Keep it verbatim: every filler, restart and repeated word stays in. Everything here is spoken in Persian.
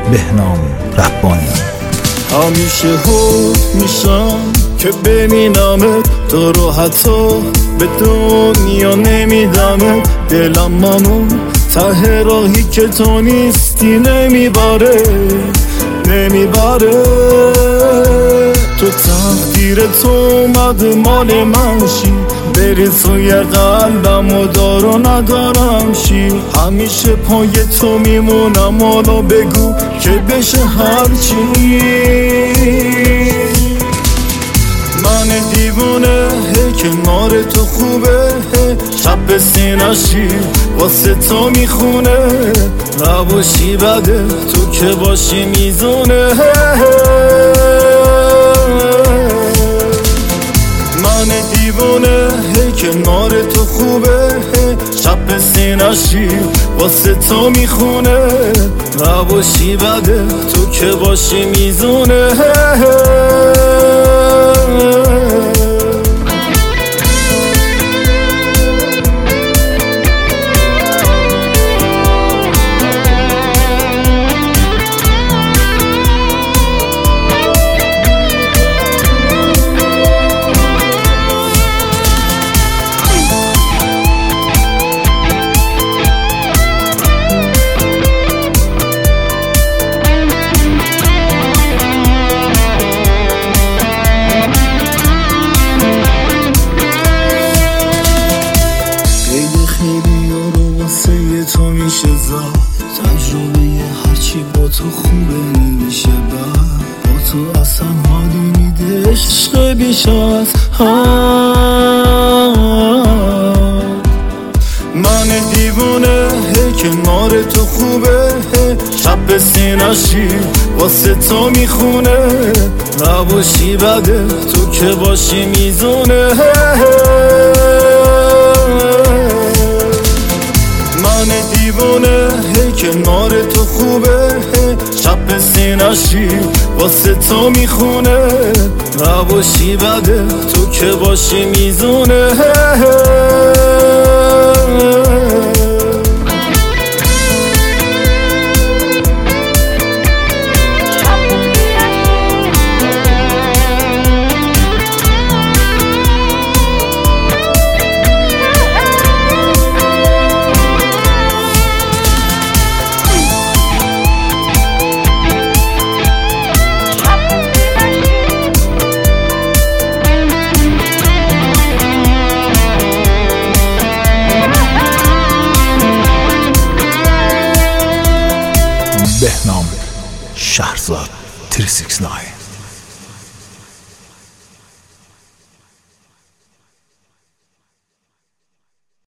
بهنام ربانی. همیشه حد میشم که ببینمت، تو رو حتی به دنیا نمیدمت. دلم منو ته راهی که تو نیستی نمیبره نمیبره. تو تقدیر تو اومده مال من شی، بری توی قلبم و دار و ندارم شی. همیشه پای تو میمونم، حالا بگو که بشه هرچی. من دیوونه کنار تو خوبه، شب سینشی واسه تو میخونه. نباشی بده تو که باشی میزونه. من دیوونه کنار تو خوبه، شب سینشی واسه تو میخونه. نباشی بده تو که باشی میزونه. تو میشه زاد تجربه هرچی با تو خوبه نمیشه بد. با تو اصلا حالی میده عشق بیش از من دیوونه کنار تو خوبه، شب سینشی واسه تو میخونه. نباشی بده تو که باشی میزونه. من دیوونه کنار تو خوبه، شب سینشی واسه تو میخونه. نباشی بده تو که باشی میزونه. بهنام شهرزاد سه شش نه